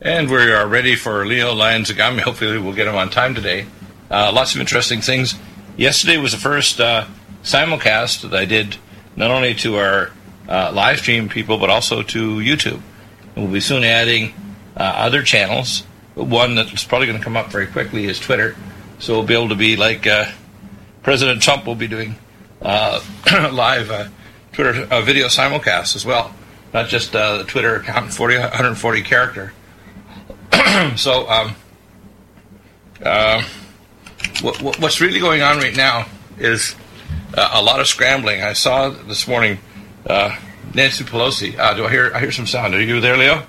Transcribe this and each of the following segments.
And we are ready for Leo Lyons-Agami. Hopefully we'll get him on time today. Lots of interesting things. Yesterday was the first simulcast that I did, not only to our live stream people, but also to YouTube. And we'll be soon adding other channels. One that's probably going to come up very quickly is Twitter. So we'll be able to be like President Trump will be doing live Twitter video simulcasts as well. Not just the Twitter account, 140 character. So what's really going on right now is a lot of scrambling. I saw this morning Nancy Pelosi. I hear some sound. Are you there, Leo?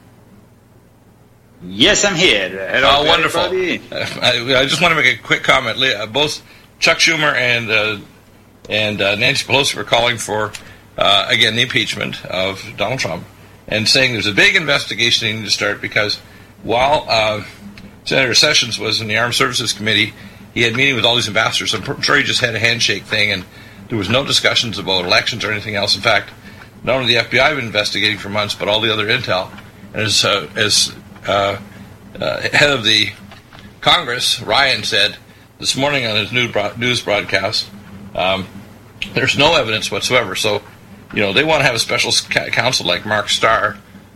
Yes, I'm here. Hello, wonderful. I just want to make a quick comment. Both Chuck Schumer and Nancy Pelosi were calling for, again, the impeachment of Donald Trump and saying there's a big investigation needing to start because while Senator Sessions was in the Armed Services Committee, he had a meeting with all these ambassadors. I'm sure he just had a handshake thing, and there was no discussions about elections or anything else. In fact, not only the FBI have been investigating for months, but all the other intel. And as head of the Congress, Ryan said this morning on his news broadcast, there's no evidence whatsoever. So, they want to have a special counsel like Mark Starr,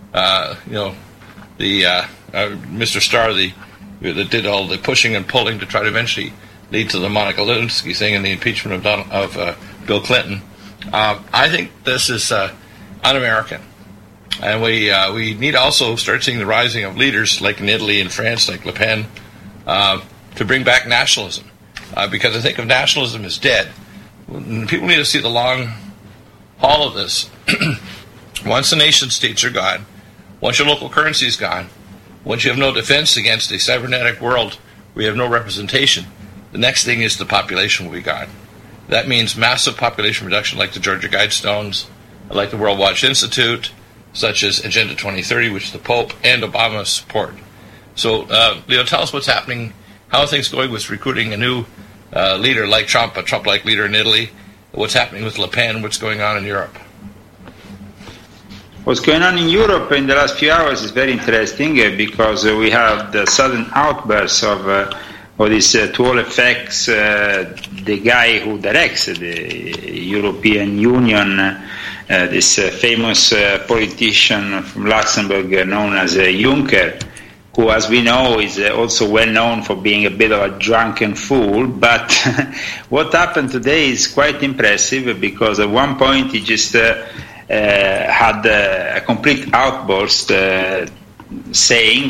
Mr. Starr, that did all the pushing and pulling to try to eventually lead to the Monica Lewinsky thing and the impeachment of Bill Clinton. I think this is un-American. And we need to also start seeing the rising of leaders like in Italy and France, like Le Pen, to bring back nationalism. Because I think if nationalism is dead, people need to see the long haul of this. Once the nation states are gone, once your local currency is gone, once you have no defense against a cybernetic world where you have no representation, the next thing is the population will be gone. That means massive population reduction like the Georgia Guidestones, like the World Watch Institute, such as Agenda 2030, which the Pope and Obama support. So, Leo, tell us what's happening, how are things going with recruiting a new leader like Trump, a Trump-like leader in Italy, what's happening with Le Pen, what's going on in Europe? What's going on in Europe in the last few hours is very interesting because we have the sudden outbursts of this to all effects, the guy who directs the European Union, this famous politician from Luxembourg known as Juncker, who, as we know, is also well known for being a bit of a drunken fool. But what happened today is quite impressive because at one point he just had a complete outburst saying,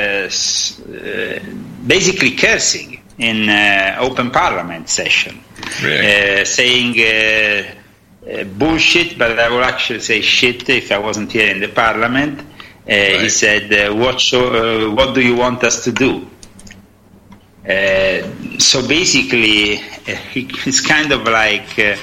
basically cursing in open parliament session, really? Saying bullshit, but I will actually say shit if I wasn't here in the parliament. Right. He said, what do you want us to do? So basically, it's kind of like...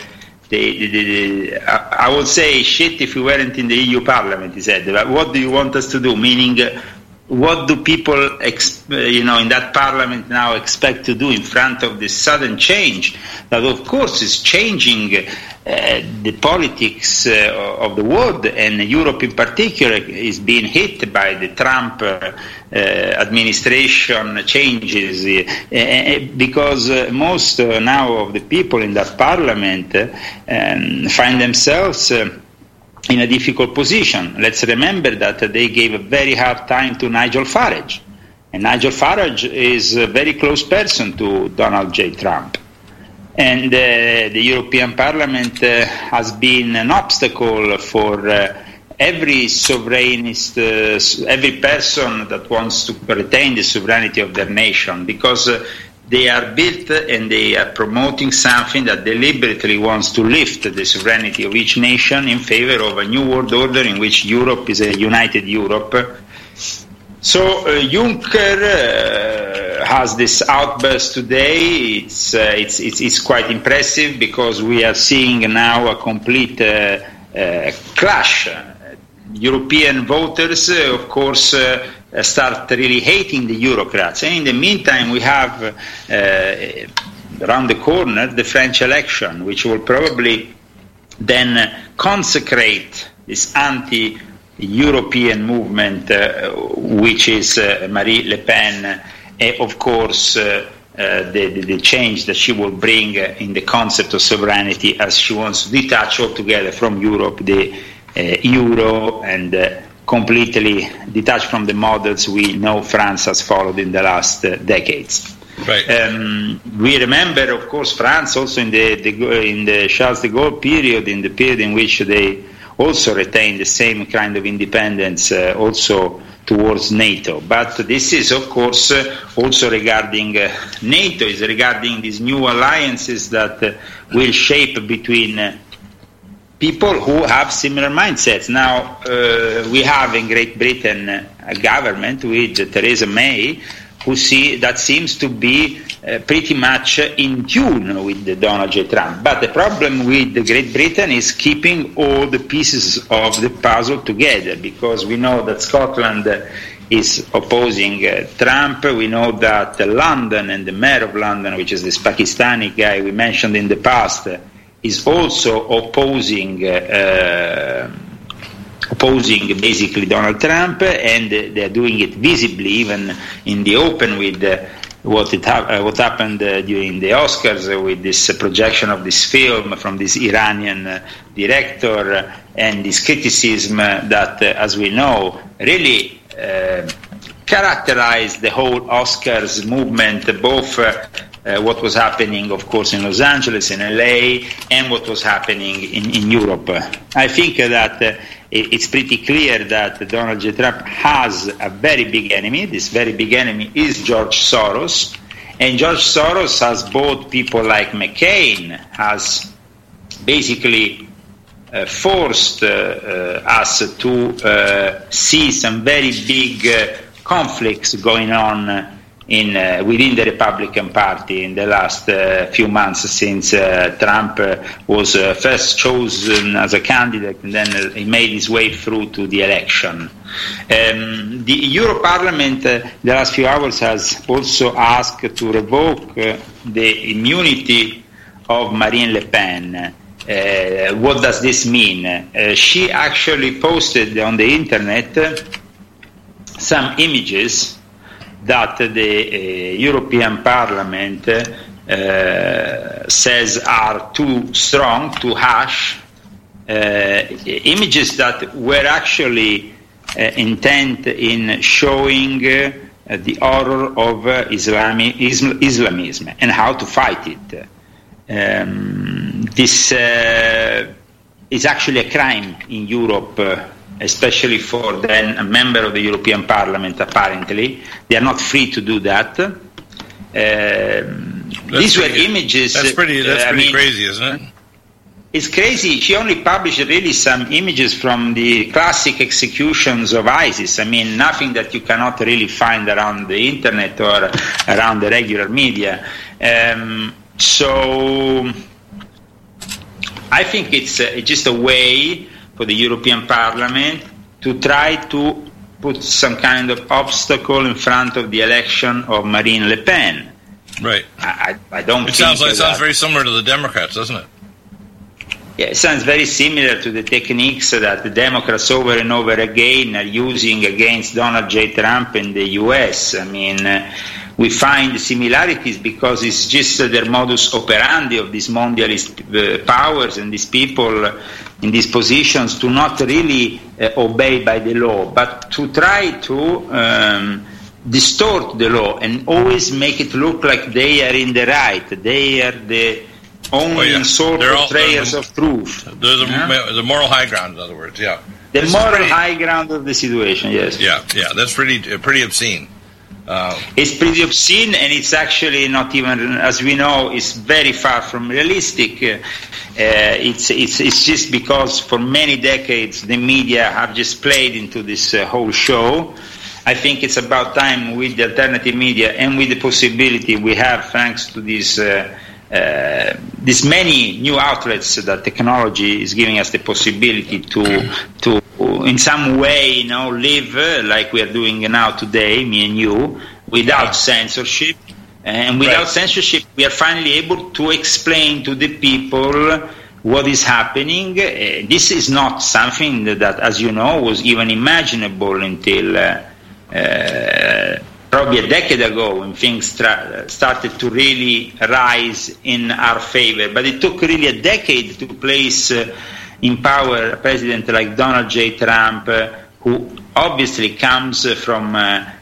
I would say shit if we weren't in the EU Parliament, he said. But what do you want us to do? Meaning, what do people, in that Parliament now expect to do in front of this sudden change that, of course, is changing the politics of the world, and Europe in particular is being hit by the Trump administration changes, because most now of the people in that parliament find themselves in a difficult position. Let's remember that they gave a very hard time to Nigel Farage, and Nigel Farage is a very close person to Donald J. Trump. And the European Parliament has been an obstacle for every sovereignist, every person that wants to retain the sovereignty of their nation, because they are built and they are promoting something that deliberately wants to lift the sovereignty of each nation in favor of a new world order in which Europe is a united Europe. So Juncker has this outburst today. It's quite impressive because we are seeing now a complete clash. European voters, of course, start really hating the Eurocrats. And in the meantime, we have around the corner the French election, which will probably then consecrate this European movement, which is Marine Le Pen, of course, the change that she will bring in the concept of sovereignty, as she wants to detach altogether from Europe the euro and completely detach from the models we know France has followed in the last decades. Right. We remember, of course, France also in the Charles de Gaulle period, in the period in which they also retained the same kind of independence also towards NATO. But this is, of course, also regarding NATO, is regarding these new alliances that will shape between people who have similar mindsets. Now, we have in Great Britain a government with Theresa May, that seems to be pretty much in tune with Donald J. Trump. But the problem with Great Britain is keeping all the pieces of the puzzle together, because we know that Scotland is opposing Trump. We know that London and the mayor of London, which is this Pakistani guy we mentioned in the past, is also opposing basically Donald Trump, and they're doing it visibly, even in the open, with what happened during the Oscars with this projection of this film from this Iranian director, and this criticism that, as we know, really characterized the whole Oscars movement, both what was happening, of course, in Los Angeles, in LA, and what was happening in Europe. I think that it's pretty clear that Donald J. Trump has a very big enemy. This very big enemy is George Soros. And George Soros has bought people like McCain, has basically forced us to see some very big conflicts going on within the Republican Party in the last few months, since Trump was first chosen as a candidate, and then he made his way through to the election. The Euro Parliament the last few hours has also asked to revoke the immunity of Marine Le Pen. What does this mean? She actually posted on the internet some images that the European Parliament says are too strong, too harsh, images that were actually intent in showing the horror of Islamism and how to fight it. This is actually a crime in Europe, especially for then a member of the European Parliament, apparently. They are not free to do that. These were images... That's pretty crazy, isn't it? It's crazy. She only published really some images from the classic executions of ISIS. I mean, nothing that you cannot really find around the internet or around the regular media. So I think it's just a way for the European Parliament to try to put some kind of obstacle in front of the election of Marine Le Pen. Right. I don't it think sounds very similar to the Democrats, doesn't it? Yeah, it sounds very similar to the techniques that the Democrats over and over again are using against Donald J. Trump in the US. I mean, we find similarities because it's just their modus operandi of these mondialist powers and these people in these positions to not really obey by the law, but to try to distort the law and always make it look like they are in the right. They are the only sort of portrayers of truth. They're the moral high ground, in other words, yeah. The moral high ground of the situation, yes. Yeah, that's pretty obscene. It's pretty obscene, and it's actually not even, as we know, it's very far from realistic. It's just because for many decades the media have just played into this whole show. I think it's about time with the alternative media and with the possibility we have, thanks to these many new outlets that technology is giving us the possibility to in some way, live like we are doing now today, me and you, without censorship. And without censorship, we are finally able to explain to the people what is happening. This is not something that, as you know, was even imaginable until probably a decade ago, when things started to really rise in our favor. But it took really a decade to place in power a president like Donald J. Trump, who obviously comes from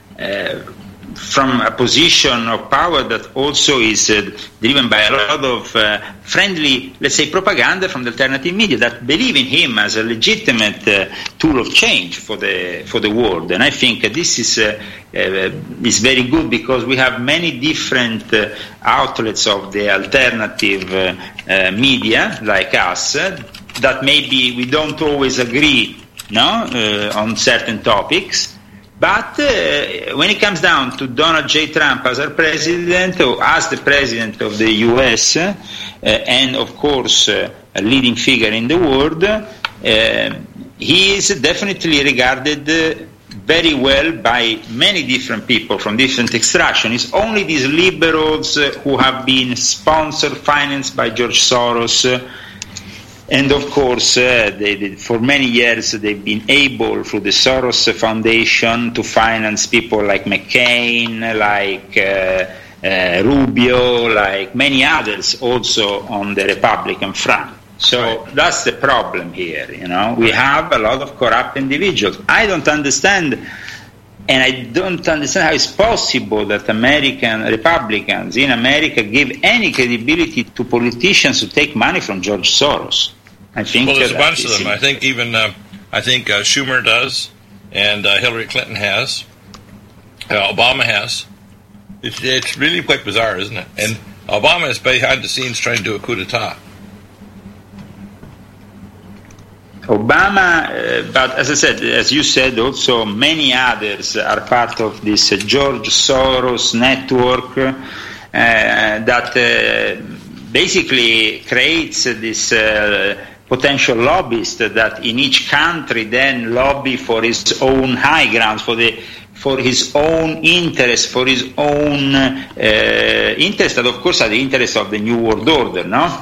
a position of power that also is driven by a lot of friendly, let's say, propaganda from the alternative media that believe in him as a legitimate tool of change for the world. And I think this is very good, because we have many different outlets of the alternative media like us that maybe we don't always agree on certain topics. But when it comes down to Donald J. Trump as our president, or as the president of the U.S., and of course a leading figure in the world, he is definitely regarded very well by many different people from different extraction. It's only these liberals who have been sponsored, financed by George Soros. And of course, for many years they've been able, through the Soros Foundation, to finance people like McCain, like Rubio, like many others also on the Republican front. So that's the problem here, We have a lot of corrupt individuals. I don't understand, and I don't understand how it's possible that American Republicans in America give any credibility to politicians who take money from George Soros. I think there's a bunch of them. I think even Schumer does, and Hillary Clinton has, Obama has. It's really quite bizarre, isn't it? And Obama is behind the scenes trying to do a coup d'etat. Obama, but as I said, as you said, also many others are part of this George Soros network that basically creates this potential lobbyist that in each country then lobby for his own high grounds, for his own interest, for his own interest, that of course are the interests of the New World Order,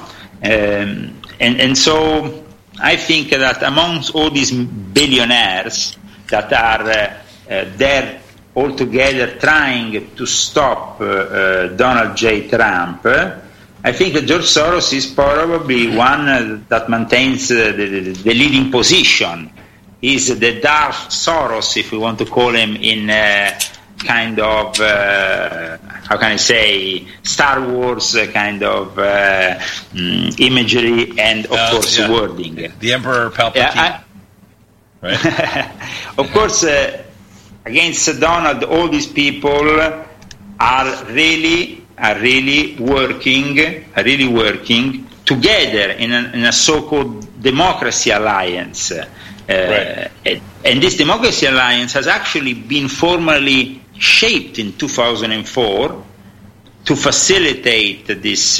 and so I think that amongst all these billionaires that are there all together trying to stop Donald J. Trump, I think that George Soros is probably one that maintains the leading position. He's the Darth Soros, if we want to call him, in kind of, how can I say, Star Wars kind of imagery and, of course, wording. The Emperor Palpatine. Right? Of course, against Donald, all these people are really working together in a so-called democracy alliance. And this democracy alliance has actually been formally shaped in 2004 to facilitate this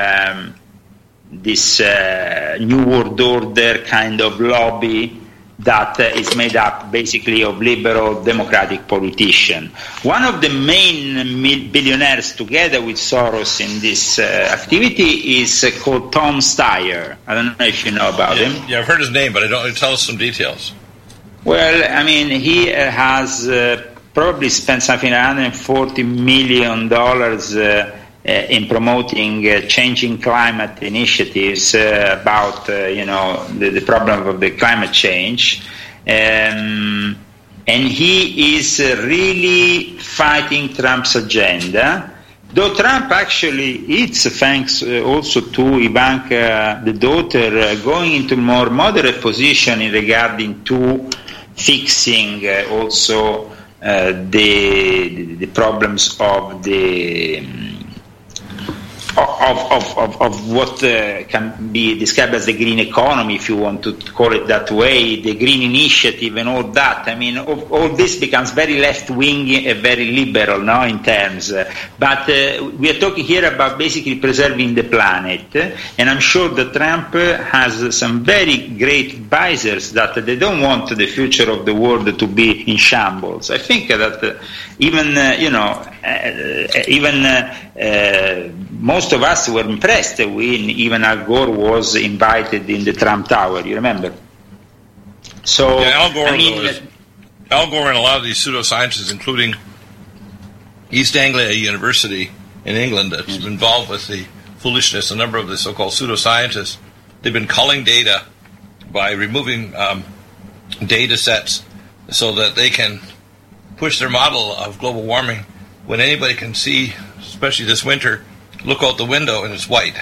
New World Order kind of lobby that is made up basically of liberal democratic politicians. One of the main billionaires together with Soros in this activity is called Tom Steyer. I don't know if you know about him. Yeah, I've heard his name, but I don't. Tell us some details. Well, I mean, he has probably spent something like $140 million in promoting changing climate initiatives about the problem of the climate change, and he is really fighting Trump's agenda. Though Trump actually, it's thanks also to Ivanka, the daughter, going into more moderate position in regarding to fixing also the problems of the of what can be described as the green economy, if you want to call it that way, the green initiative and all that. I mean, all this becomes very left-wing and very liberal now in terms. But we are talking here about basically preserving the planet, and I'm sure that Trump has some very great advisors that they don't want the future of the world to be in shambles. I think that even most of us were impressed when even Al Gore was invited in the Trump Tower. You remember? So yeah, Al Gore and a lot of these pseudoscientists, including East Anglia University in England, that's involved with the foolishness. A number of the so-called pseudoscientists, they've been culling data by removing data sets so that they can push their model of global warming when anybody can see, especially this winter, look out the window and it's white.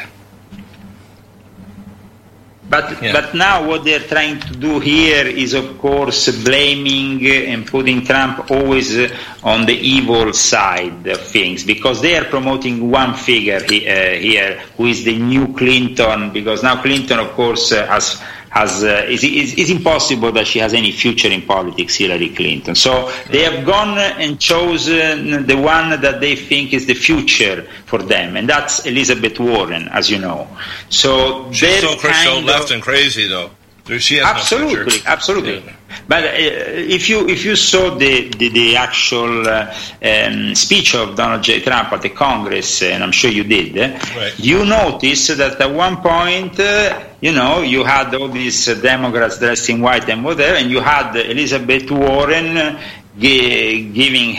But now what they're trying to do here is, of course, blaming and putting Trump always on the evil side of things, because they are promoting one figure here who is the new Clinton, because now Clinton, of course, it's impossible that she has any future in politics, Hillary Clinton. So they have gone and chosen the one that they think is the future for them, and that's Elizabeth Warren, as you know. So she's so left and crazy, though. She has absolutely. Yeah. But if you saw the actual speech of Donald J. Trump at the Congress, and I'm sure you did, right, you noticed that at one point, you had all these Democrats dressed in white and whatever, and you had Elizabeth Warren giving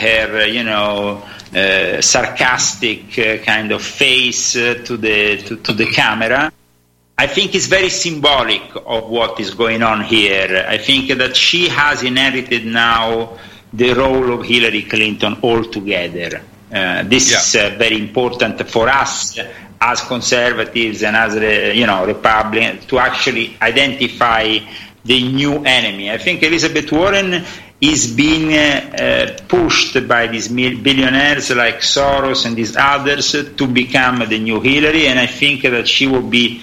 her, sarcastic kind of face to the camera. I think it's very symbolic of what is going on here. I think that she has inherited now the role of Hillary Clinton altogether. This is very important for us as conservatives and as Republicans to actually identify the new enemy. I think Elizabeth Warren is being pushed by these billionaires like Soros and these others to become the new Hillary, and I think that she will be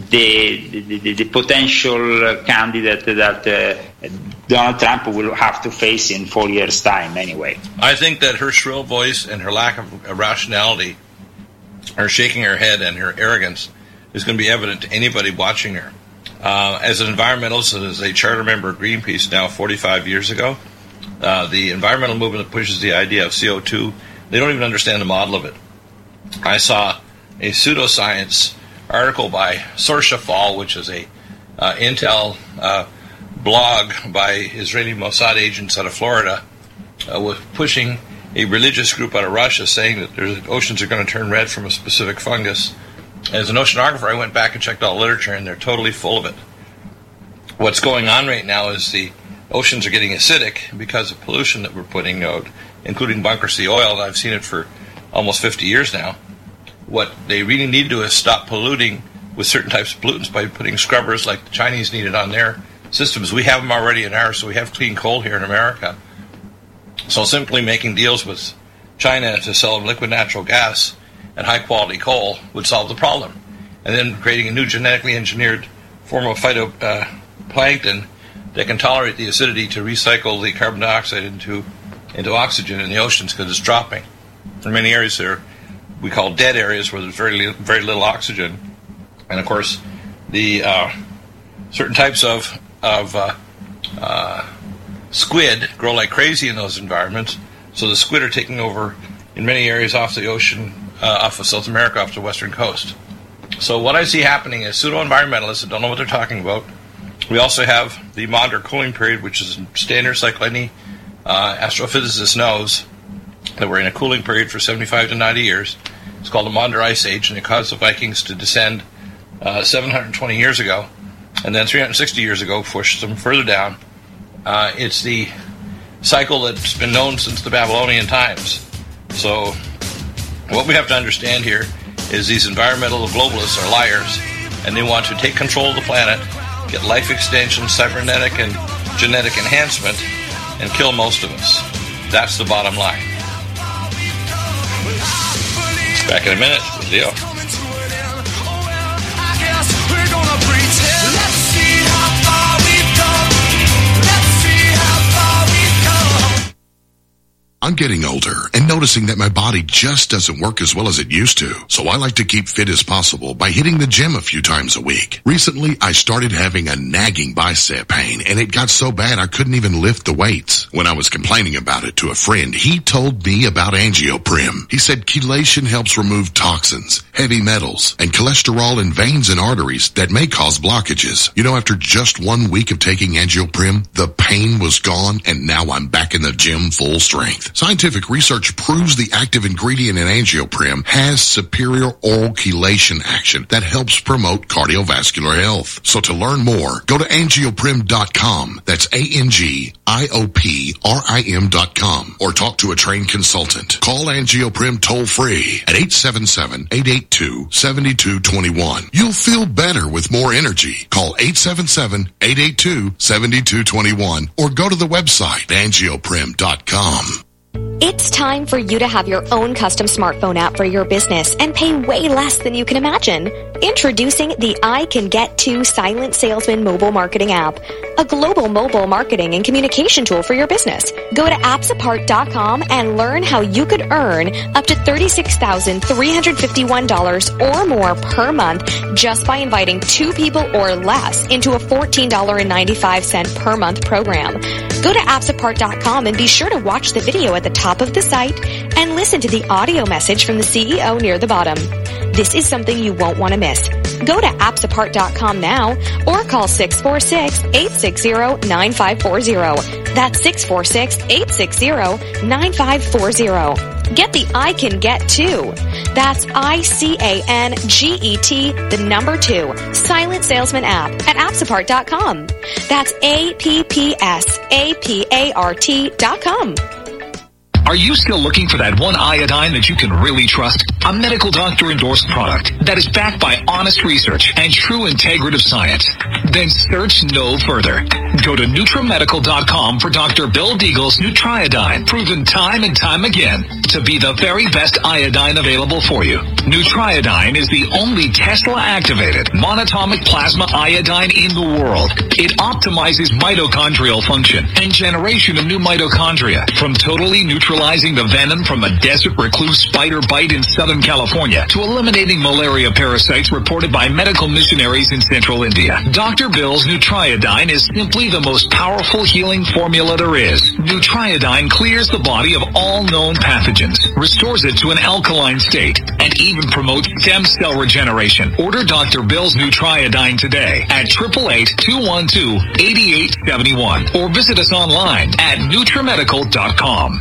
the potential candidate that Donald Trump will have to face in 4 years' time anyway. I think that her shrill voice and her lack of rationality, her shaking her head and her arrogance is going to be evident to anybody watching her. As an environmentalist and as a charter member of Greenpeace now 45 years ago, the environmental movement that pushes the idea of CO2, they don't even understand the model of it. I saw a pseudoscience article by Sorsha Fall, which is a Intel blog by Israeli Mossad agents out of Florida, with pushing a religious group out of Russia saying that the oceans are going to turn red from a specific fungus. As an oceanographer, I went back and checked all the literature, and they're totally full of it. What's going on right now is the oceans are getting acidic because of pollution that we're putting out, including bunker sea oil, and I've seen it for almost 50 years now. What they really need to do is stop polluting with certain types of pollutants by putting scrubbers like the Chinese needed on their systems. We have them already in ours, so we have clean coal here in America. So simply making deals with China to sell them liquid natural gas and high-quality coal would solve the problem. And then creating a new genetically engineered form of phytoplankton that can tolerate the acidity to recycle the carbon dioxide into oxygen in the oceans because it's dropping. In many areas there, we call dead areas where there's very little oxygen, and of course, the certain types of squid grow like crazy in those environments. So the squid are taking over in many areas off the ocean, off of South America, off the western coast. So what I see happening is pseudo-environmentalists that don't know what they're talking about. We also have the Maunder cooling period, which is standard cycle. Any astrophysicist knows that we're in a cooling period for 75 to 90 years. It's called the Maunder Ice Age, and it caused the Vikings to descend 720 years ago, and then 360 years ago pushed them further down. It's the cycle that's been known since the Babylonian times. So what we have to understand here is these environmental globalists are liars, and they want to take control of the planet, get life extension, cybernetic and genetic enhancement, and kill most of us. That's the bottom line. Back in a minute with Leo. I'm getting older and noticing that my body just doesn't work as well as it used to. So I like to keep fit as possible by hitting the gym a few times a week. Recently, I started having a nagging bicep pain, and it got so bad I couldn't even lift the weights. When I was complaining about it to a friend, he told me about AngioPrim. He said chelation helps remove toxins, heavy metals, and cholesterol in veins and arteries that may cause blockages. You know, after just 1 week of taking AngioPrim, the pain was gone, and now I'm back in the gym full strength. Scientific research proves the active ingredient in AngioPrim has superior oral chelation action that helps promote cardiovascular health. So to learn more, go to angioprim.com. That's ANGIOPRIM.com, or talk to a trained consultant. Call AngioPrim toll free at 877-882-7221. You'll feel better with more energy. Call 877-882-7221 or go to the website angioprim.com. It's time for you to have your own custom smartphone app for your business and pay way less than you can imagine. Introducing the I Can Get To Silent Salesman mobile marketing app, a global mobile marketing and communication tool for your business. Go to appsapart.com and learn how you could earn up to $36,351 or more per month just by inviting 2 people or less into a $14.95 per month program. Go to appsapart.com and be sure to watch the video at the top of the site and listen to the audio message from the CEO near the bottom. This is something you won't want to miss. Go to appsapart.com now or call 646-860-9540. That's 646-860-9540. Get the I Can Get To. That's ICANGET, the number 2, Silent Salesman app at appsapart.com. That's APPSAPART.com. Are you still looking for that one iodine that you can really trust? A medical doctor endorsed product that is backed by honest research and true integrative science? Then search no further. Go to NutriMedical.com for Dr. Bill Deagle's Nutriodine, proven time and time again to be the very best iodine available for you. Nutriodine is the only Tesla-activated monatomic plasma iodine in the world. It optimizes mitochondrial function and generation of new mitochondria, from totally neutralizing the venom from a desert recluse spider bite in Southern California to eliminating malaria parasites reported by medical missionaries in central India. Dr. Bill's Nutriodine is simply the most powerful healing formula there is. Nutriodine clears the body of all known pathogens, restores it to an alkaline state, and even promotes stem cell regeneration. Order Dr. Bill's Nutriodine today at 888-212-8871 or visit us online at NutriMedical.com.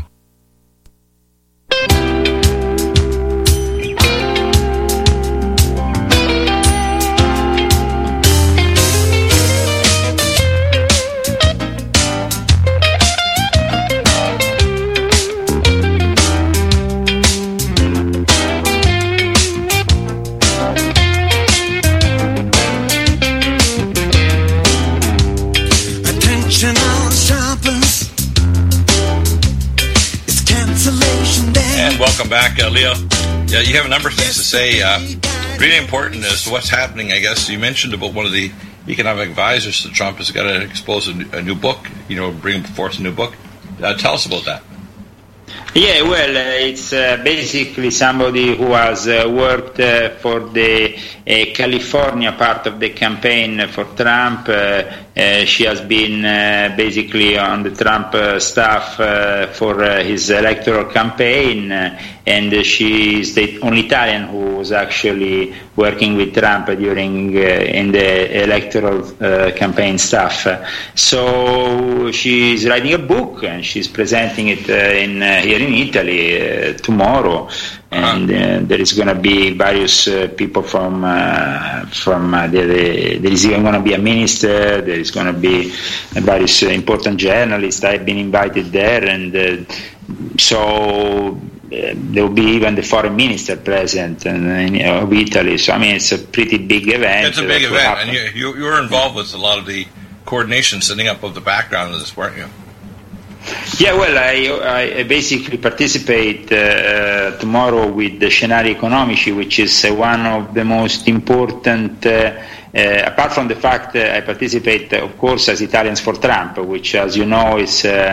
Welcome back, Leo. Yeah, you have a number of things to say. Really important as to what's happening, I guess. You mentioned about one of the economic advisors to Trump has got to expose a new book, bring forth a new book. Tell us about that. Yeah, well, it's basically somebody who has worked for the California part of the campaign for Trump. She has been basically on the Trump staff for his electoral campaign, and she is the only Italian who was actually working with Trump during in the electoral campaign staff. So she's writing a book and she's presenting it here in Italy tomorrow. And there is going to be various people from there is even going to be a minister, there is going to be various important journalists. I've been invited there, and so there will be even the foreign minister present of Italy. So I mean, it's a pretty big event. It's a big event, and you were involved with a lot of the coordination, setting up of the background of this, weren't you? Yeah, well, I basically participate tomorrow with the Scenari Economici, which is one of the most important, apart from the fact I participate, of course, as Italians for Trump, which, as you know, is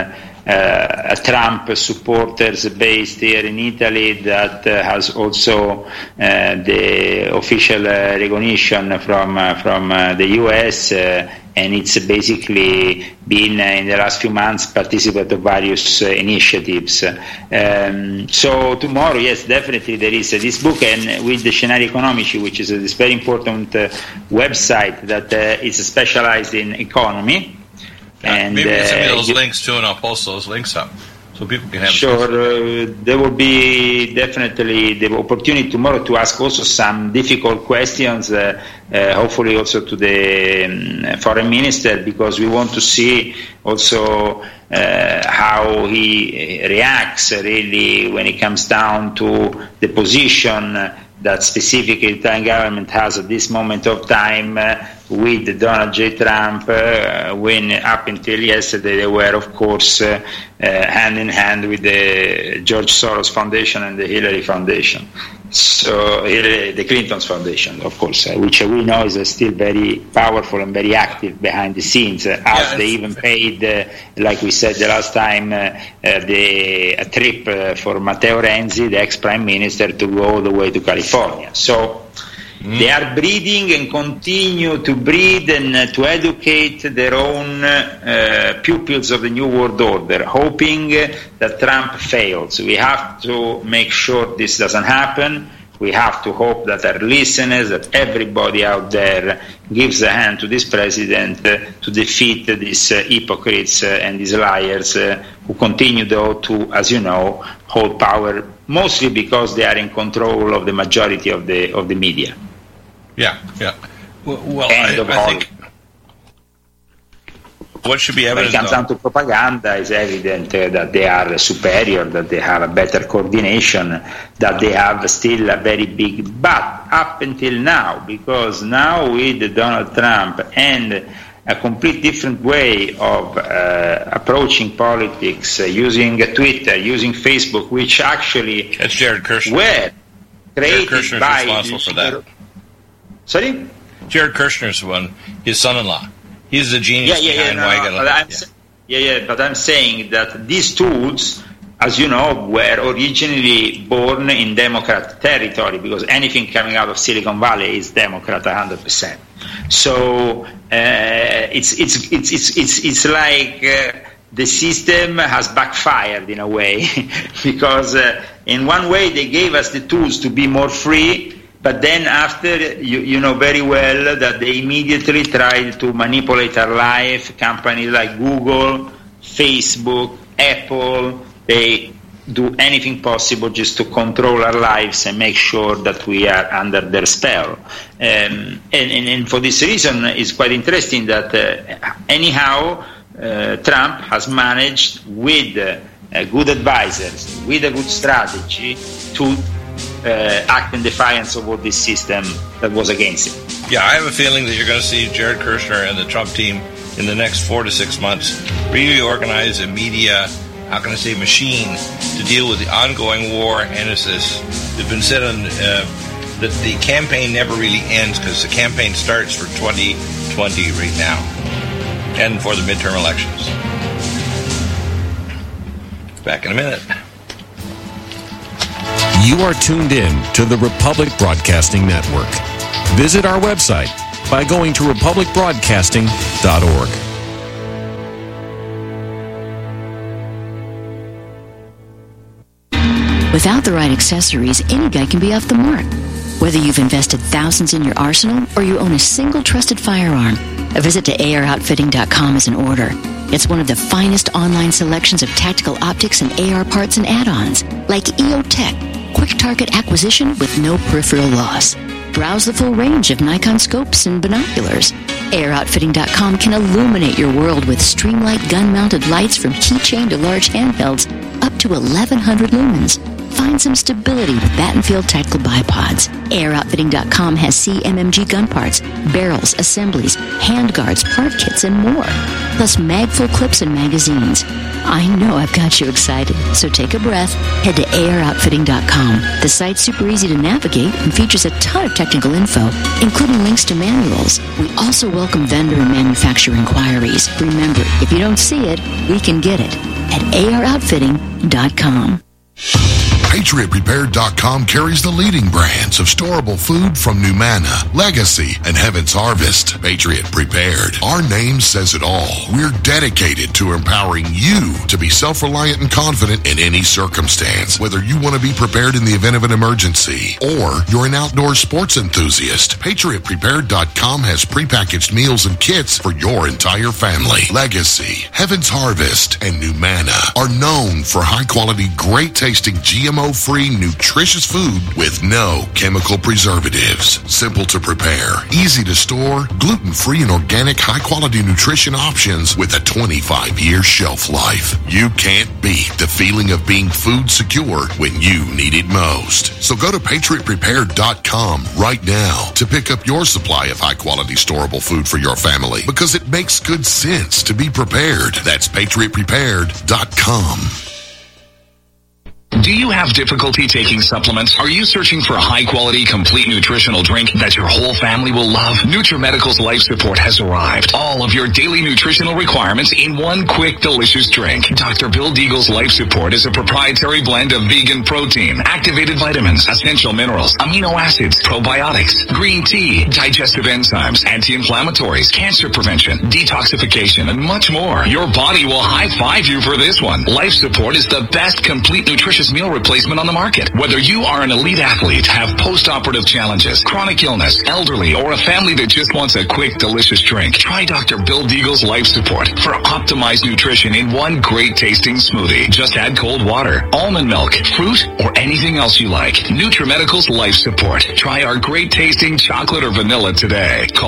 Trump supporters based here in Italy that has also the official recognition from the US, and it's basically been in the last few months participant of various initiatives. So tomorrow, yes, definitely there is this book, and with the Scenari Economici, which is this very important website that is specialized in economy. And maybe send me those links too, and I'll post those links up so people can have. Sure, there will be definitely the opportunity tomorrow to ask also some difficult questions, hopefully also to the foreign minister, because we want to see also how he reacts really when it comes down to the position that specifically the Italian government has at this moment of time with Donald J. Trump, when up until yesterday they were, of course, hand in hand with the George Soros Foundation and the Hillary Foundation. So the Clinton's Foundation, of course, which we know is still very powerful and very active behind the scenes, as they even paid, like we said the last time, a trip for Matteo Renzi, the ex-prime minister, to go all the way to California. So they are breeding and continue to breed and to educate their own pupils of the New World Order, hoping that Trump fails. We have to make sure this doesn't happen. We have to hope that our listeners, that everybody out there gives a hand to this president to defeat these hypocrites and these liars who continue, though, to, as you know, hold power, mostly because they are in control of the majority of the media. Yeah. Well, I think what should be evident, when it comes down to propaganda, it's evident that they are superior, that they have a better coordination, that they have still a very big, but up until now, because now with Donald Trump and a complete different way of approaching politics, using Twitter, using Facebook, which actually that's Jared Kushner. Were created Jared Kushner is by responsible for that. Sorry? Jared Kushner's the one, his son-in-law. He's the genius behind Weigel. But I'm saying that these tools, as you know, were originally born in Democrat territory, because anything coming out of Silicon Valley is Democrat 100%. So it's like the system has backfired in a way, because in one way they gave us the tools to be more free. But then after, you know very well that they immediately tried to manipulate our life. Companies like Google, Facebook, Apple, they do anything possible just to control our lives and make sure that we are under their spell. And for this reason, it's quite interesting that anyhow, Trump has managed with good advisors, with a good strategy, to act in defiance of all this system that was against him. Yeah, I have a feeling that you're going to see Jared Kushner and the Trump team in the next 4 to 6 months really organize a media, how can I say, machine to deal with the ongoing war. And as it's been said on that the campaign never really ends, because the campaign starts for 2020 right now and for the midterm elections. Back in a minute. You are tuned in to the Republic Broadcasting Network. Visit our website by going to republicbroadcasting.org. Without the right accessories, any guy can be off the mark. Whether you've invested thousands in your arsenal or you own a single trusted firearm, a visit to AROutfitting.com is in order. It's one of the finest online selections of tactical optics and AR parts and add-ons, like EOTech, quick target acquisition with no peripheral loss. Browse the full range of Nikon scopes and binoculars. AROutfitting.com can illuminate your world with Streamlight gun-mounted lights from keychain to large handhelds, up to 1,100 lumens. Find some stability with Battenfield tactical bipods. AROutfitting.com has CMMG gun parts, barrels, assemblies, handguards, part kits, and more. Plus mag-full clips and magazines. I know I've got you excited, so take a breath. Head to AROutfitting.com. The site's super easy to navigate and features a ton of technical info, including links to manuals. We also welcome vendor and manufacturer inquiries. Remember, if you don't see it, we can get it. at aroutfitting.com. PatriotPrepared.com carries the leading brands of storable food from Numana, Legacy, and Heaven's Harvest. Patriot Prepared. Our name says it all. We're dedicated to empowering you to be self-reliant and confident in any circumstance. Whether you want to be prepared in the event of an emergency or you're an outdoor sports enthusiast, PatriotPrepared.com has prepackaged meals and kits for your entire family. Legacy, Heaven's Harvest, and Numana are known for high-quality, great-tasting GMO-free, nutritious food with no chemical preservatives. Simple to prepare, easy to store, gluten-free and organic high-quality nutrition options with a 25-year shelf life. You can't beat the feeling of being food secure when you need it most. So go to PatriotPrepared.com right now to pick up your supply of high-quality storable food for your family, because it makes good sense to be prepared. That's PatriotPrepared.com. Do you have difficulty taking supplements? Are you searching for a high-quality, complete nutritional drink that your whole family will love? NutriMedical's Life Support has arrived. All of your daily nutritional requirements in one quick, delicious drink. Dr. Bill Deagle's Life Support is a proprietary blend of vegan protein, activated vitamins, essential minerals, amino acids, probiotics, green tea, digestive enzymes, anti-inflammatories, cancer prevention, detoxification, and much more. Your body will high-five you for this one. Life Support is the best complete nutritious meal replacement on the market. Whether you are an elite athlete, have post-operative challenges, chronic illness, elderly, or a family that just wants a quick, delicious drink, try Dr. Bill Deagle's Life Support for optimized nutrition in one great-tasting smoothie. Just add cold water, almond milk, fruit, or anything else you like. NutriMedical's Life Support. Try our great-tasting chocolate or vanilla today. Call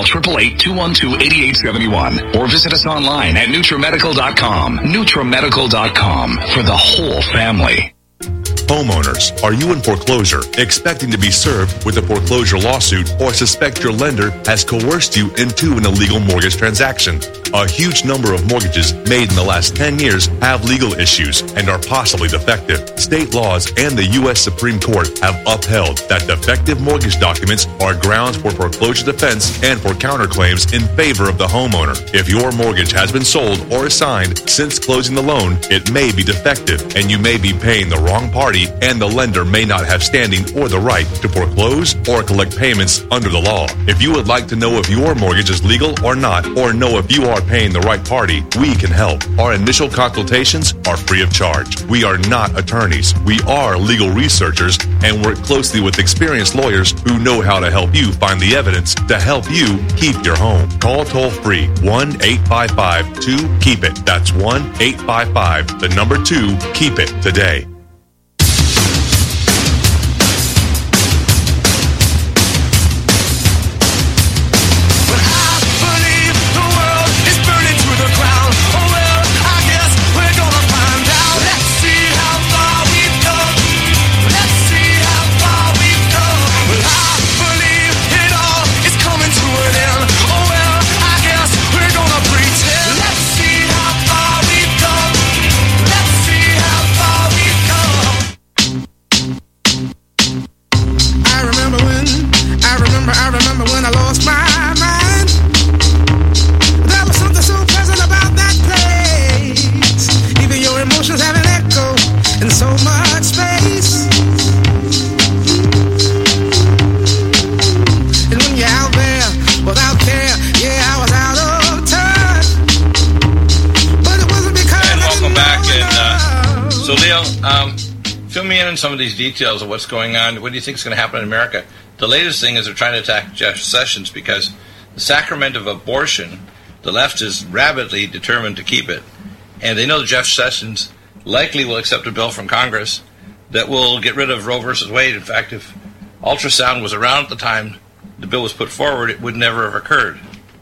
888-212-8871 or visit us online at NutriMedical.com. NutriMedical.com for the whole family. Homeowners, are you in foreclosure, expecting to be served with a foreclosure lawsuit, or suspect your lender has coerced you into an illegal mortgage transaction? A huge number of mortgages made in the last 10 years have legal issues and are possibly defective. State laws and the U.S. Supreme Court have upheld that defective mortgage documents are grounds for foreclosure defense and for counterclaims in favor of the homeowner. If your mortgage has been sold or assigned since closing the loan, it may be defective and you may be paying the wrong party, and the lender may not have standing or the right to foreclose or collect payments under the law. If you would like to know if your mortgage is legal or not, or know if you are paying the right party, we can help. Our initial consultations are free of charge. We are not attorneys. We are legal researchers and work closely with experienced lawyers who know how to help you find the evidence to help you keep your home. Call toll-free 1-855-2-KEEP-IT. That's 1-855-2-KEEP-IT today. Fill me in on some of these details of what's going on. What do you think is going to happen in America? The latest thing is they're trying to attack Jeff Sessions because the sacrament of abortion, the left is rabidly determined to keep it. And they know that Jeff Sessions likely will accept a bill from Congress that will get rid of Roe versus Wade. In fact, if ultrasound was around at the time the bill was put forward, it would never have occurred.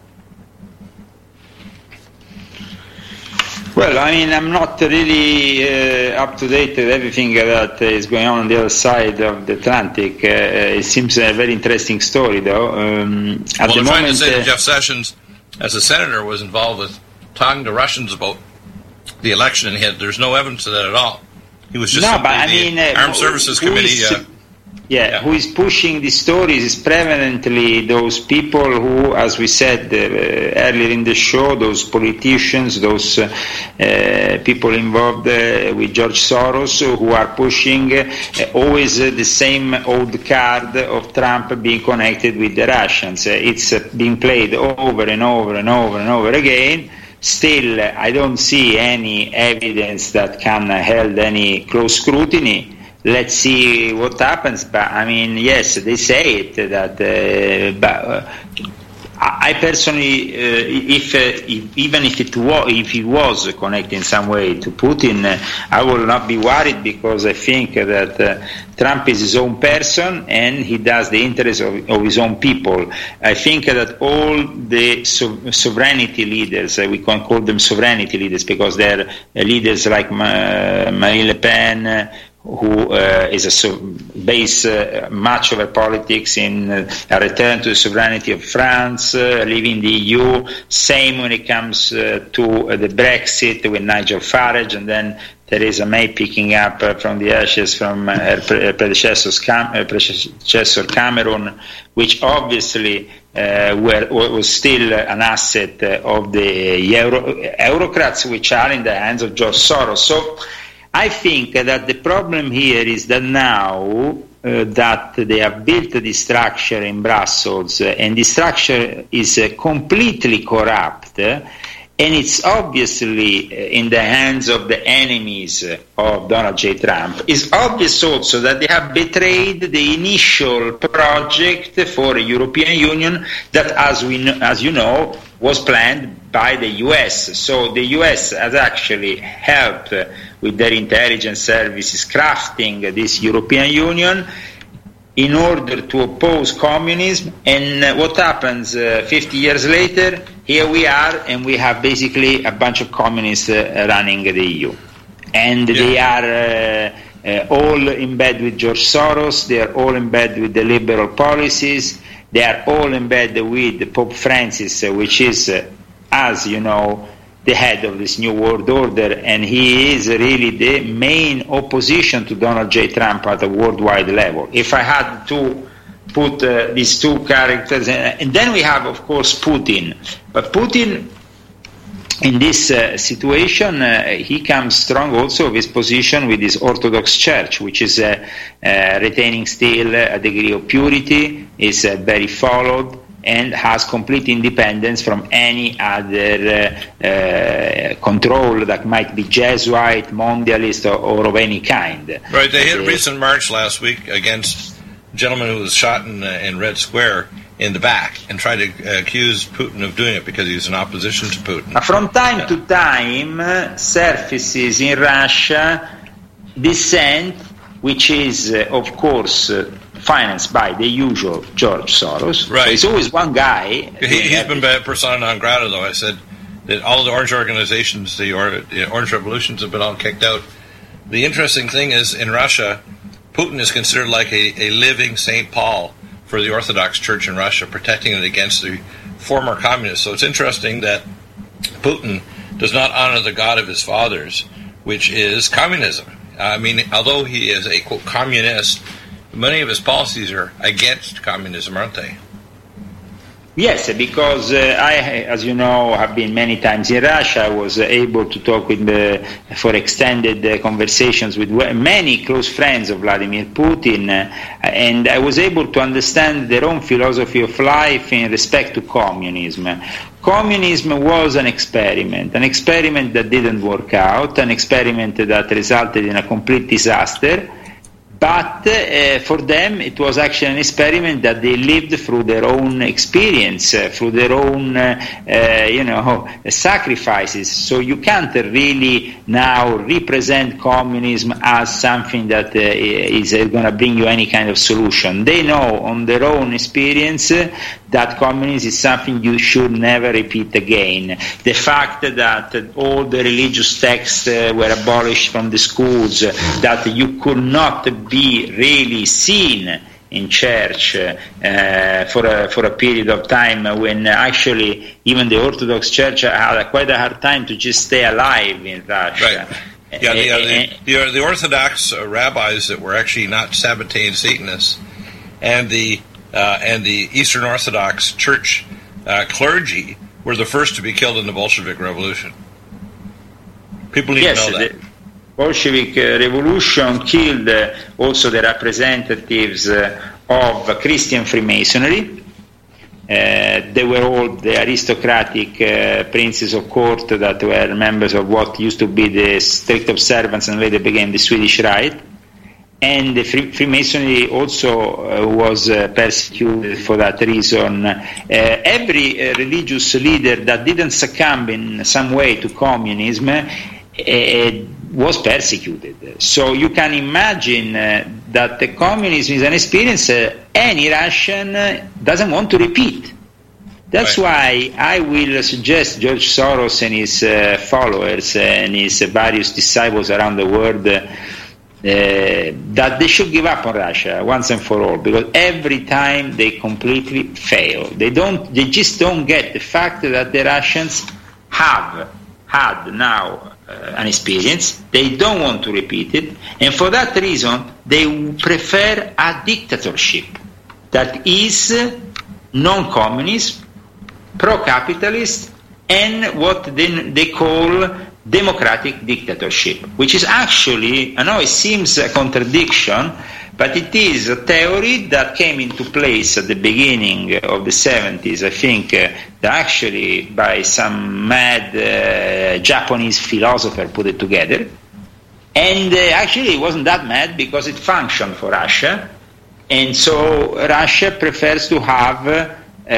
Well, I mean, I'm not really up to date with everything that is going on the other side of the Atlantic. It seems a very interesting story, though. They're trying to say that Jeff Sessions, as a senator, was involved with talking to Russians about the election, and there's no evidence of that at all. He was just Armed Services Committee. who is pushing these stories is prevalently those people who, as we said earlier in the show, those politicians, those people involved with George Soros, who are pushing always the same old card of Trump being connected with the Russians. It's being played over and over and over and over again. Still, I don't see any evidence that can hold any close scrutiny. Let's see what happens. But I mean, yes, they say it that. But I personally, even if he was connected in some way to Putin, I will not be worried, because I think that Trump is his own person and he does the interest of his own people. I think that all the sovereignty leaders, we can call them sovereignty leaders because they're leaders like Marine Le Pen, who is base much of her politics in a return to the sovereignty of France, leaving the EU. Same when it comes to the Brexit with Nigel Farage, and then Theresa May picking up from the ashes from her predecessor Cameron, which obviously was still an asset of the Eurocrats, which are in the hands of George Soros. So I think that the problem here is that now that they have built this structure in Brussels, and this structure is completely corrupt, and it's obviously in the hands of the enemies of Donald J. Trump. It's obvious also that they have betrayed the initial project for a European Union that, as you know, was planned by the US. So the US has actually helped with their intelligence services crafting this European Union in order to oppose communism. And what happens 50 years later? Here we are, and we have basically a bunch of communists running the EU. And they are all in bed with George Soros, they are all in bed with the liberal policies, they are all in bed with Pope Francis, which is, as you know, the head of this new world order, and he is really the main opposition to Donald J. Trump at a worldwide level. If I had to put these two characters, and then we have, of course, Putin. But Putin, in this situation, he comes strong also of his position with his Orthodox Church, which is retaining still a degree of purity, is very followed, and has complete independence from any other control that might be Jesuit, mondialist, or of any kind. Right, they had a recent march last week against a gentleman who was shot in Red Square in the back, and tried to accuse Putin of doing it because he's in opposition to Putin. From time to time, surfaces in Russia dissent, which is, of course, financed by the usual George Soros. Right. So it's always one guy. He's been persona non grata, though. I said that all the orange organizations, the orange revolutions, have been all kicked out. The interesting thing is, in Russia, Putin is considered like a living St. Paul for the Orthodox Church in Russia, protecting it against the former communists. So it's interesting that Putin does not honor the God of his fathers, which is communism. I mean, although he is a, quote, communist, many of his policies are against communism, aren't they? Yes, because I, as you know, have been many times in Russia. I was able to talk with for extended conversations with many close friends of Vladimir Putin, and I was able to understand their own philosophy of life in respect to communism. Communism was an experiment that didn't work out, an experiment that resulted in a complete disaster. But for them, it was actually an experiment that they lived through their own experience, through their own, sacrifices. So you can't really now represent communism as something that is going to bring you any kind of solution. They know on their own experience that communism is something you should never repeat again. The fact that all the religious texts were abolished from the schools, that you could not be really seen in church for a period of time when actually even the Orthodox Church had quite a hard time to just stay alive in Russia. Right. The Orthodox rabbis that were actually not Sabbatean Satanists, and the Eastern Orthodox Church clergy were the first to be killed in the Bolshevik Revolution. People need to know that. The Bolshevik Revolution killed also the representatives of Christian Freemasonry. They were all the aristocratic princes of court that were members of what used to be the strict observance and later became the Swedish Rite. And the Freemasonry also was persecuted for that reason. Every religious leader that didn't succumb in some way to communism was persecuted. So you can imagine that the communism is an experience any Russian doesn't want to repeat. That's why I will suggest George Soros and his followers and his various disciples around the world that they should give up on Russia once and for all, because every time they completely fail. They just don't get the fact that the Russians have had now an experience. They don't want to repeat it, and for that reason they prefer a dictatorship that is non-communist, pro-capitalist, and what they call democratic dictatorship, which is actually, I know it seems a contradiction, but it is a theory that came into place at the beginning of the 70s, I think, actually by some mad Japanese philosopher put it together. And actually it wasn't that mad because it functioned for Russia. And so Russia prefers to have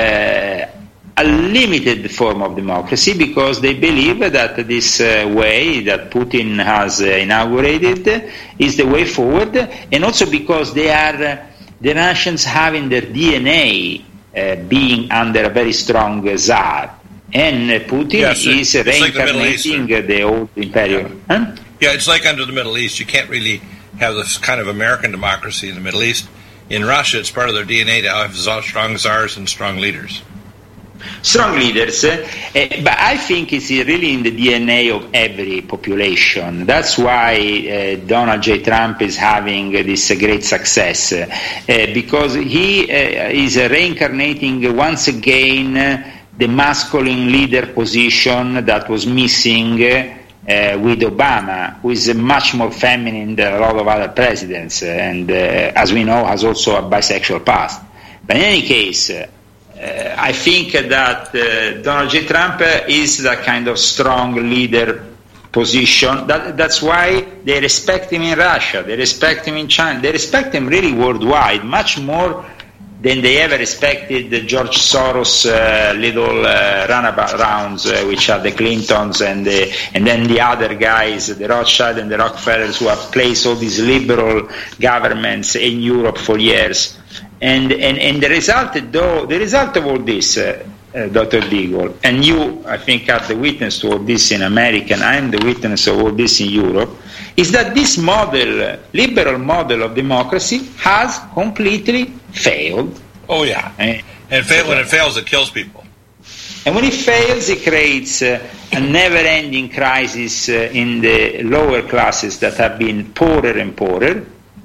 a limited form of democracy because they believe that this way that Putin has inaugurated is the way forward, and also because they are the Russians having their DNA being under a very strong Tsar, and Putin is reincarnating like the old imperium. Yeah, it's like under the Middle East. You can't really have this kind of American democracy in the Middle East. In Russia, it's part of their DNA to have strong czars and strong leaders. Strong leaders, but I think it's really in the DNA of every population. That's why Donald J. Trump is having this great success, because he is reincarnating once again the masculine leader position that was missing with Obama, who is much more feminine than a lot of other presidents, and as we know, has also a bisexual past. But in any case, I think that Donald J. Trump is that kind of strong leader position. That's why they respect him in Russia, they respect him in China, they respect him really worldwide, much more than they ever respected George Soros' little runabout rounds, which are the Clintons and then the other guys, the Rothschild and the Rockefellers, who have placed all these liberal governments in Europe for years. And the result of all this, Dr. Deagle, and you, I think, are the witness to all this in America, and I'm the witness of all this in Europe, is that this model, liberal model of democracy, has completely failed. Oh, yeah. And when it fails, it kills people. And when it fails, it creates a never-ending crisis in the lower classes that have been poorer and poorer.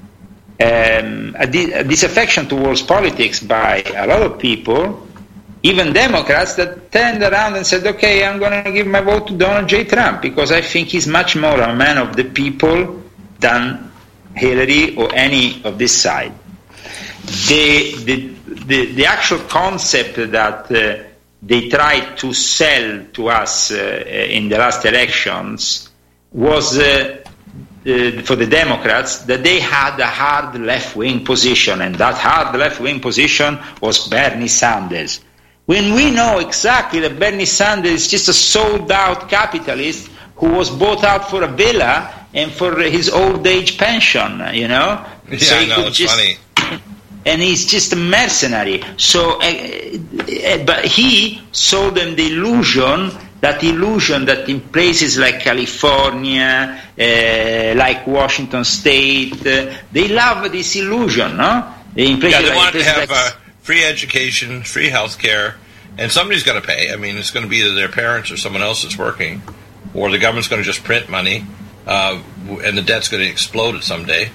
A disaffection towards politics by a lot of people, even Democrats, that turned around and said, okay, I'm going to give my vote to Donald J. Trump because I think he's much more a man of the people than Hillary or any of this side. The actual concept that they tried to sell to us in the last elections was for the Democrats, that they had a hard left-wing position, and that hard left-wing position was Bernie Sanders. When we know exactly that Bernie Sanders is just a sold-out capitalist who was bought out for a villa and for his old age pension, you know? Yeah, so I know, it's funny. And he's just a mercenary. So, but he sold them the illusion that in places like California, like Washington State, they love this illusion, no? They want to have free education, free health care, and somebody's going to pay. I mean, it's going to be either their parents or someone else that's working, or the government's going to just print money, and the debt's going to explode at some day.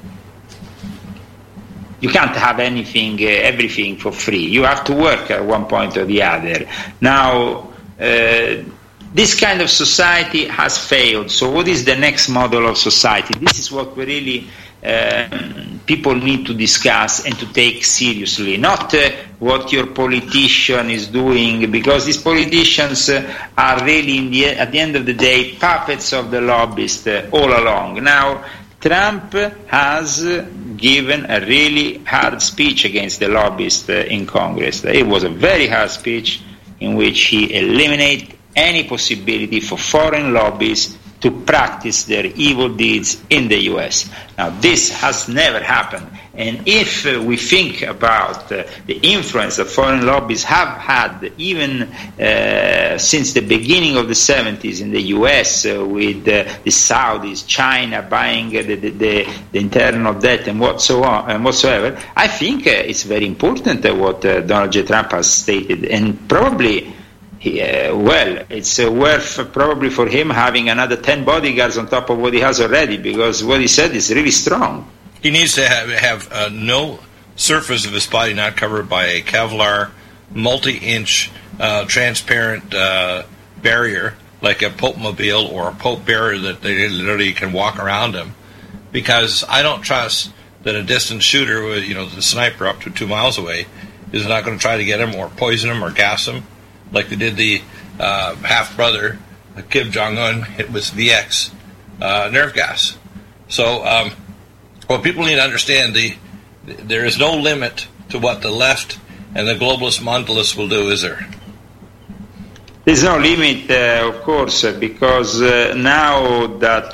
You can't have everything for free. You have to work at one point or the other. Now, this kind of society has failed. So what is the next model of society? This is what we really people need to discuss and to take seriously. Not what your politician is doing, because these politicians are really, at the end of the day, puppets of the lobbyists all along. Now, Trump has given a really hard speech against the lobbyists in Congress. It was a very hard speech in which he eliminated any possibility for foreign lobbyists to practice their evil deeds in the U.S. Now, this has never happened. And if we think about the influence that foreign lobbies have had, even since the beginning of the 70s in the U.S., with the Saudis, China buying the internal debt and whatsoever, I think it's very important what Donald J. Trump has stated, and probably. It's worth probably for him having another 10 bodyguards on top of what he has already, because what he said is really strong. He needs to have no surface of his body not covered by a Kevlar, multi-inch, transparent barrier, like a Pope Mobile or a Pope barrier that they literally can walk around him. Because I don't trust that a distant shooter with, the sniper up to 2 miles away is not going to try to get him or poison him or gas him, like they did the half-brother, Kim Jong-un, hit with VX nerve gas. So what people need to understand, there is no limit to what the left and the globalist mondialists will do, is there? There's no limit, of course, because now that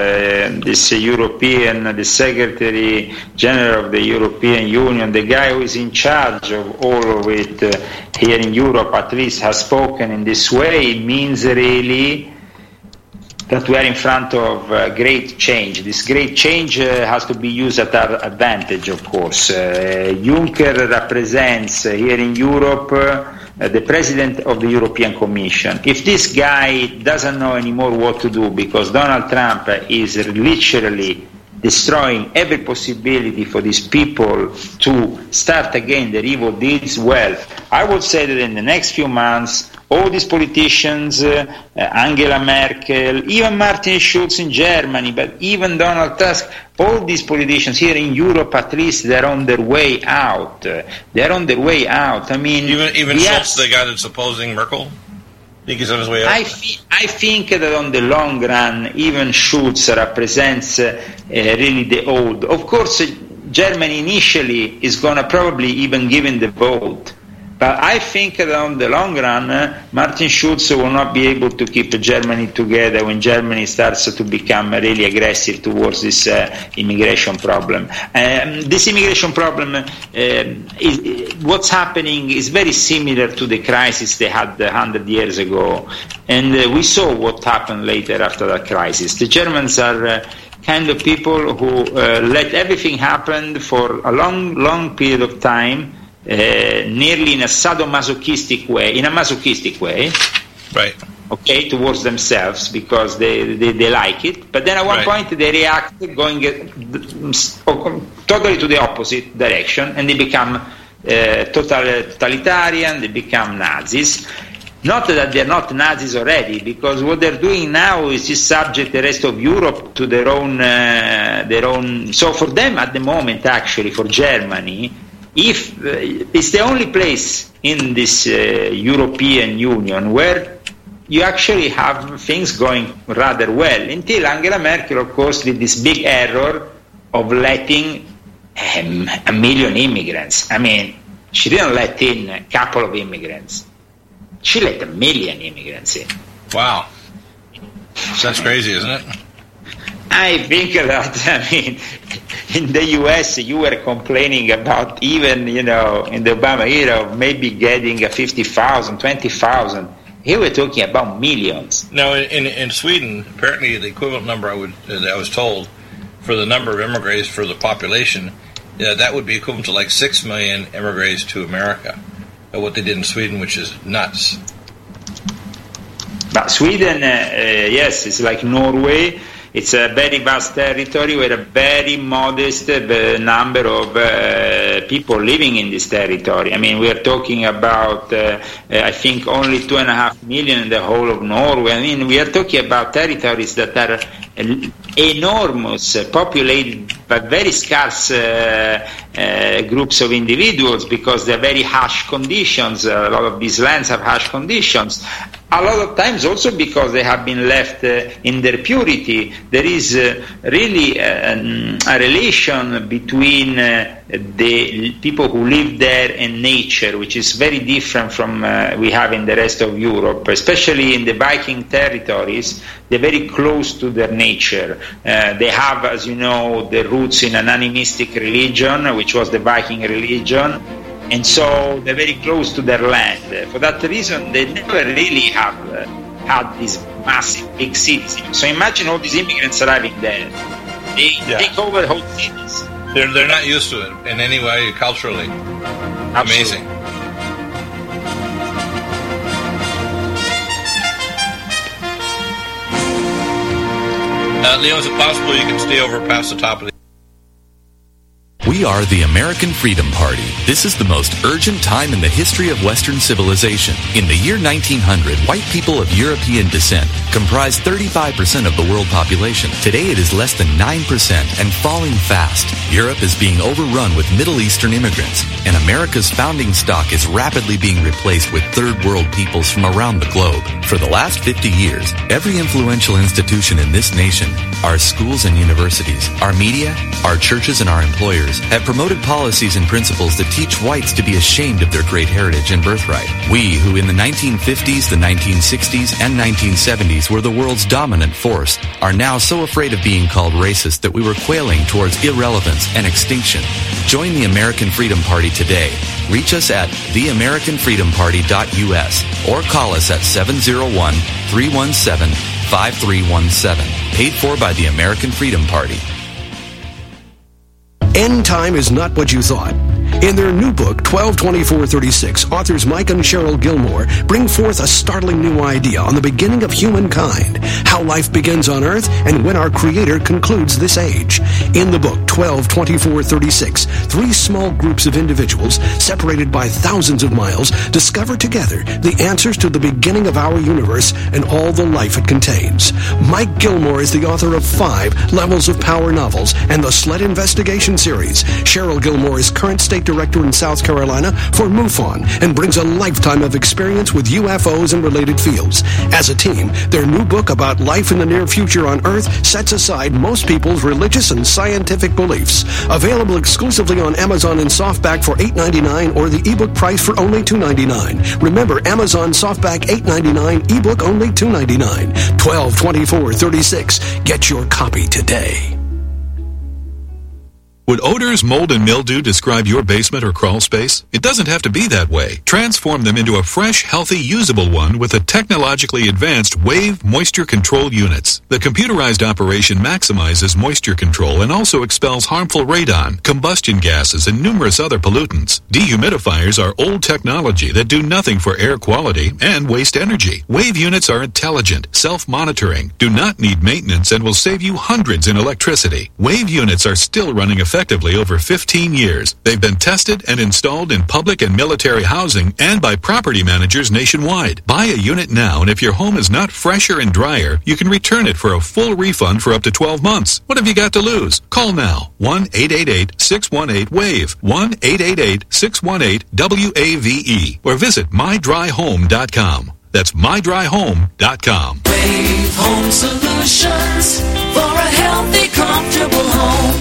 the Secretary General of the European Union, the guy who is in charge of all of it here in Europe, at least, has spoken in this way, it means really that we are in front of great change. This great change has to be used at our advantage, of course. Juncker represents here in Europe the President of the European Commission. If this guy doesn't know anymore what to do, because Donald Trump is literally destroying every possibility for these people to start again their evil deeds, well, I would say that in the next few months, all these politicians, Angela Merkel, even Martin Schulz in Germany, but even Donald Tusk, all these politicians here in Europe, at least, they're on their way out. They're on their way out. I mean, even Schulz, the guy that's opposing Merkel, think he's on his way out. I think that on the long run, even Schulz represents really the old. Of course, Germany initially is going to probably even give in the vote. But I think that on the long run, Martin Schulz will not be able to keep Germany together when Germany starts to become really aggressive towards this immigration problem. This immigration problem, what's happening is very similar to the crisis they had 100 years ago. And we saw what happened later after that crisis. The Germans are kind of people who let everything happen for a long, long period of time, nearly in a sadomasochistic way, right? Okay, towards themselves, because they like it. But then at one point they react, going totally to the opposite direction, and they become totalitarian. They become Nazis. Not that they're not Nazis already, because what they're doing now is just subject the rest of Europe to their own. So for them, at the moment, actually, for Germany, if it's the only place in this European Union where you actually have things going rather well, until Angela Merkel, of course, did this big error of letting 1 million immigrants. I mean, she didn't let in a couple of immigrants. She let 1 million immigrants in. Wow. That's crazy, isn't it? I think that, in the U.S. you were complaining about even, in the Obama era, maybe getting 50,000, 20,000. Here we're talking about millions. Now, in Sweden, apparently the equivalent number I was told for the number of immigrants for the population, that would be equivalent to like 6 million immigrants to America. What they did in Sweden, which is nuts. But Sweden, yes, it's like Norway. It's a very vast territory with a very modest number of people living in this territory. I mean, we are talking about, I think, only 2.5 million in the whole of Norway. I mean, we are talking about territories that are enormous, populated by very scarce groups of individuals, because they're very harsh conditions. A lot of these lands have harsh conditions. A lot of times also because they have been left in their purity. There is really a relation between the people who live there and nature, which is very different from we have in the rest of Europe, especially in the Viking territories. They're very close to their nature. They have, as you know, their roots in an animistic religion, which was the Viking religion. And so they're very close to their land. For that reason, they never really have had these massive big cities. So imagine all these immigrants arriving there. They take over whole cities. They're not used to it in any way culturally. Absolutely. Amazing. Leo, is it possible you can stay over past the top of the... We are the American Freedom Party. This is the most urgent time in the history of Western civilization. In the year 1900, white people of European descent comprised 35% of the world population. Today it is less than 9% and falling fast. Europe is being overrun with Middle Eastern immigrants, and America's founding stock is rapidly being replaced with third world peoples from around the globe. For the last 50 years, every influential institution in this nation, our schools and universities, our media, our churches, and our employers have promoted policies and principles that teach whites to be ashamed of their great heritage and birthright. We, who in the 1950s, the 1960s, and 1970s were the world's dominant force, are now so afraid of being called racist that we were quailing towards irrelevance and extinction. Join the American Freedom Party today. Reach us at theamericanfreedomparty.us or call us at 701-317-5317. Paid for by the American Freedom Party. End time is not what you thought. In their new book, 12/24/36, authors Mike and Cheryl Gilmore bring forth a startling new idea on the beginning of humankind, how life begins on Earth and when our Creator concludes this age. In the book, 12/24/36, three small groups of individuals, separated by thousands of miles, discover together the answers to the beginning of our universe and all the life it contains. Mike Gilmore is the author of 5 Levels of Power novels and the Sled Investigation series. Cheryl Gilmore is current state director in South Carolina for MUFON and brings a lifetime of experience with UFOs and related fields. As a team, their new book about life in the near future on Earth sets aside most people's religious and scientific beliefs. Available exclusively on Amazon in softback for $8.99 or the ebook price for only $2.99. Remember, Amazon softback $8.99, ebook only $2.99. 12/24/36. Get your copy today. Would odors, mold, and mildew describe your basement or crawl space? It doesn't have to be that way. Transform them into a fresh, healthy, usable one with the technologically advanced Wave Moisture Control Units. The computerized operation maximizes moisture control and also expels harmful radon, combustion gases, and numerous other pollutants. Dehumidifiers are old technology that do nothing for air quality and waste energy. Wave units are intelligent, self-monitoring, do not need maintenance, and will save you hundreds in electricity. Wave units are still running effectively over 15 years. They've been tested and installed in public and military housing and by property managers nationwide. Buy a unit now, and if your home is not fresher and drier, you can return it for a full refund for up to 12 months. What have you got to lose? Call now. 1-888-618-WAVE. 1-888-618-WAVE. Or visit mydryhome.com. That's mydryhome.com. Wave Home Solutions for a healthy, comfortable home.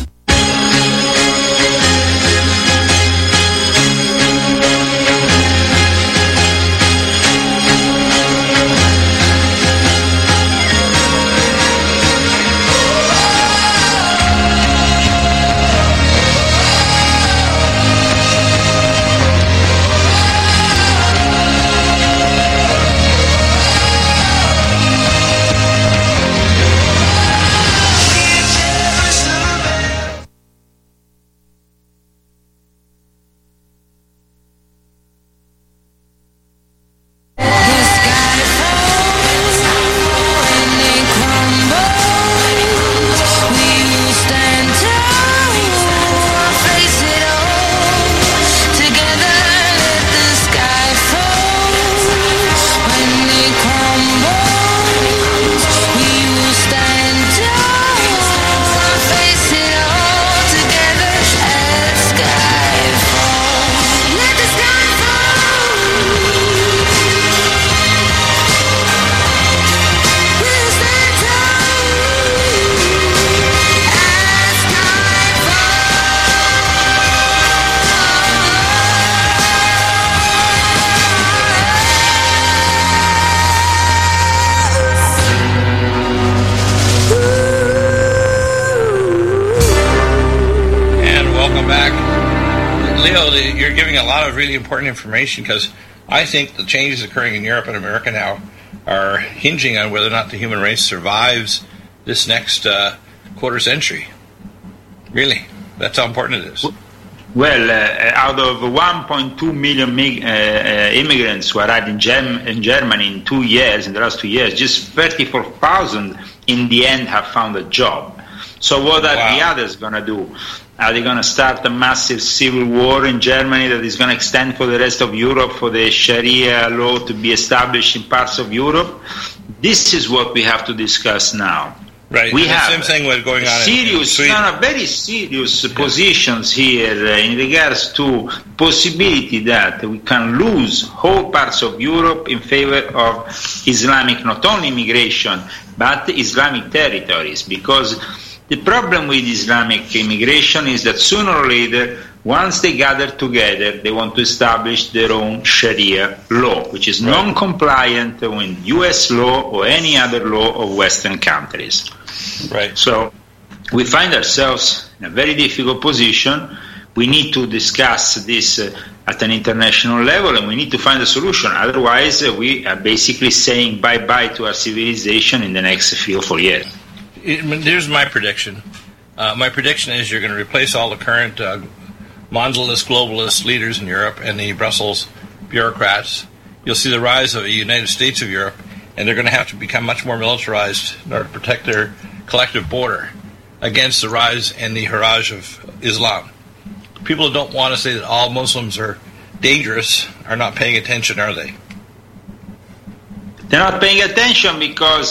Leo, you're giving a lot of really important information, because I think the changes occurring in Europe and America now are hinging on whether or not the human race survives this next quarter century. Really, that's how important it is. Well, out of 1.2 million immigrants who arrived in Germany in 2 years, in the last 2 years, just 34,000 in the end have found a job. So what are the others going to do? Are they going to start a massive civil war in Germany that is going to extend for the rest of Europe, for the Sharia law to be established in parts of Europe? This is what we have to discuss now. Right. We have the same thing with going on serious, in very serious positions here in regards to possibility that we can lose whole parts of Europe in favor of Islamic, not only immigration, but Islamic territories. Because the problem with Islamic immigration is that sooner or later, once they gather together, they want to establish their own Sharia law, which is non-compliant with US law or any other law of Western countries. Right. So we find ourselves in a very difficult position. We need to discuss this at an international level, and we need to find a solution. Otherwise, we are basically saying bye-bye to our civilization in the next 3 or 4 years. Here's my prediction. My prediction is you're going to replace all the current mondialist, globalist leaders in Europe and the Brussels bureaucrats. You'll see the rise of the United States of Europe, and they're going to have to become much more militarized in order to protect their collective border against the rise and the haraj of Islam. People who don't want to say that all Muslims are dangerous are not paying attention, are they? They're not paying attention because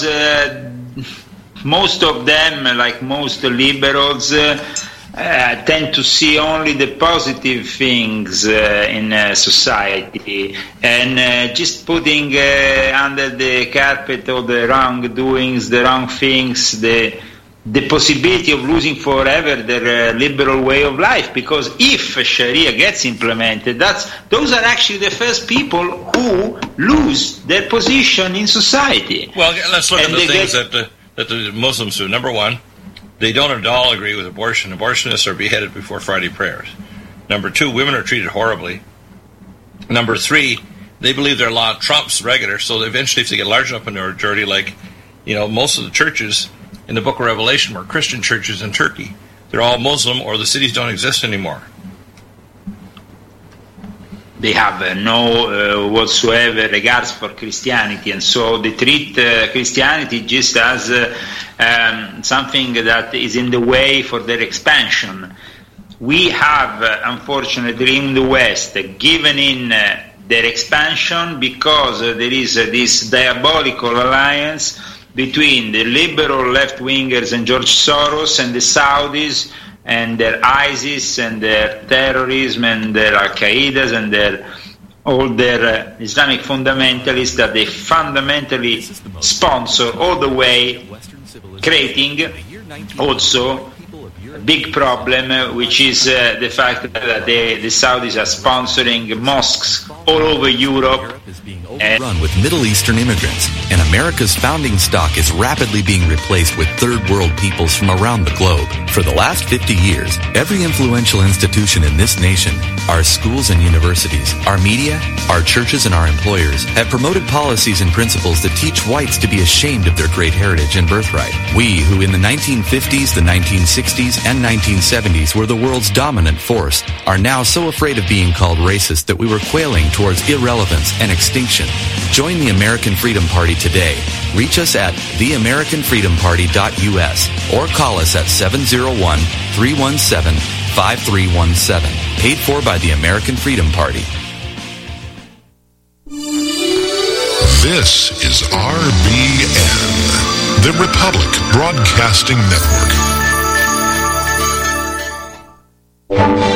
most of them, like most liberals, tend to see only the positive things in society, and just putting under the carpet all the wrongdoings, the wrong things, the possibility of losing forever their liberal way of life. Because if Sharia gets implemented, those are actually the first people who lose their position in society. Well, let's look at the things that the Muslims do. Number one, they don't at all agree with abortion. Abortionists are beheaded before Friday prayers. Number two, women are treated horribly. Number three, they believe their law trumps regular, so eventually if they get large enough in their majority, like, most of the churches in the book of Revelation were Christian churches in Turkey. They're all Muslim, or the cities don't exist anymore. They have no whatsoever regards for Christianity, and so they treat Christianity just as something that is in the way for their expansion. We have, unfortunately, in the West, given in their expansion because there is this diabolical alliance between the liberal left-wingers and George Soros and the Saudis, and their ISIS and their terrorism and their Al-Qaedas and all their Islamic fundamentalists that they fundamentally sponsor all the way, creating also a big problem, which is the fact that the Saudis are sponsoring mosques all over Europe. Run with Middle Eastern immigrants, and America's founding stock is rapidly being replaced with third world peoples from around the globe. For the last 50 years, every influential institution in this nation, our schools and universities, our media, our churches, and our employers have promoted policies and principles that teach whites to be ashamed of their great heritage and birthright. We, who in the 1950s, the 1960s, and 1970s were the world's dominant force, are now so afraid of being called racist that we were quailing towards irrelevance and extinction. Join the American Freedom Party today. Reach us at theamericanfreedomparty.us or call us at 701-317-5317. Paid for by the American Freedom Party. This is RBN, the Republic Broadcasting Network.